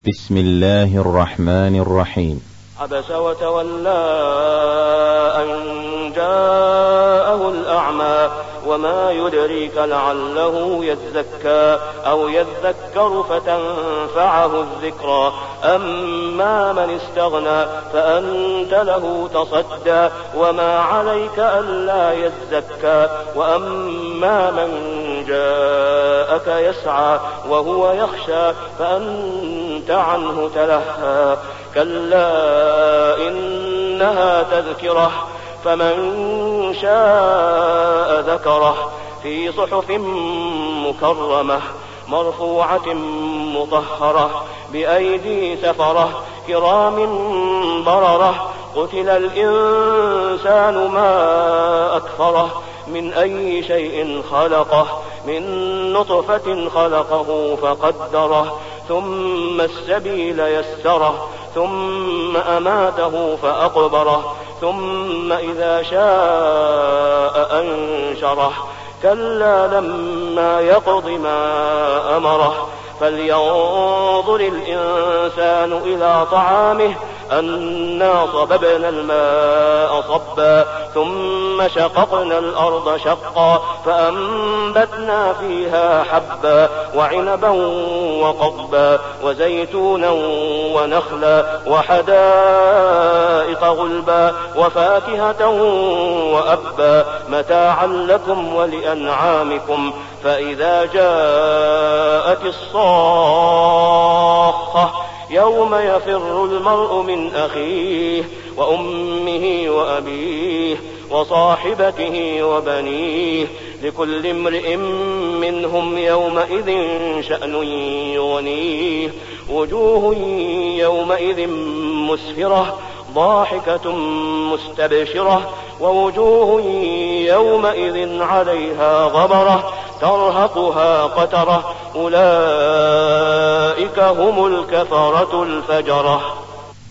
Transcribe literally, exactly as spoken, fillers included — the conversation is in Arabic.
بسم الله الرحمن الرحيم. عبس وتولى أن جاءه الأعمى وما يدريك لعله يزكى أو يذكر فتنفعه الذكرى أما من استغنى فأنت له تصدى وما عليك ألا يزكى وأما من جاءك يسعى وهو يخشى فأنت عنه تلهى كلا إنها تذكرة فمن شاء ذكره في صحف مكرمة مرفوعة مطهرة بأيدي سفرة كرام بررة قتل الإنسان ما أكفره من أي شيء خلقه من نطفة خلقه فقدره ثم السبيل يسره ثم أماته فأقبره ثم إذا شاء أنشره كلا لما يقض ما أمره فلينظر الإنسان إلى طعامه أنا صببنا الماء صبا ثم شققنا الأرض شقا فأنبتنا فيها حبا وعنبا وقضبا وزيتونا ونخلا وحدائق غلبا وفاكهة وأبا متاعا لكم ولأنعامكم فإذا جاءت الصاخة يوم يفر المرء من أخيه وأمه وأبيه وصاحبته وبنيه لكل امرئ منهم يومئذ شأن يغنيه وجوه يومئذ مسفرة ضاحكة مستبشرة ووجوه يومئذ عليها غبرة ترهقها قترة أولئك هم الكفرة الفجرة.